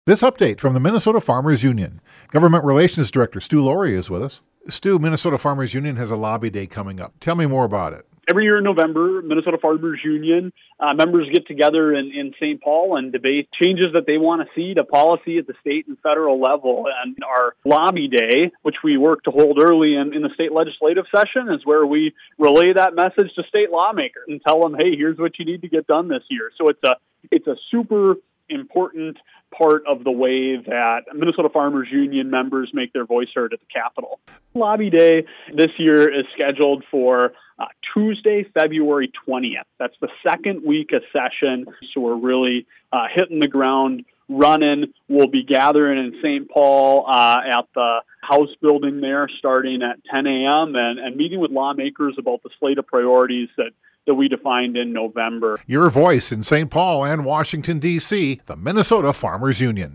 This update from the Minnesota Farmers Union. Government Relations Director Stu Laurie is with us. Stu, Minnesota Farmers Union has a lobby day coming up. Tell me more about it. Every year in November, Minnesota Farmers Union members get together in St. Paul and debate changes that they want to see to policy at the state and federal level. And our lobby day, which we work to hold early in the state legislative session, is where we relay that message to state lawmakers and tell them, hey, here's what you need to get done this year. So it's a super important part of the way that Minnesota Farmers Union members make their voice heard at the Capitol. Lobby Day this year is scheduled for Tuesday, February 20th. That's the second week of session, so we're really hitting the ground running. We'll be gathering in St. Paul at the House building there starting at 10 a.m. and meeting with lawmakers about the slate of priorities that we defined in November. Your voice in St. Paul and Washington, D.C., the Minnesota Farmers Union.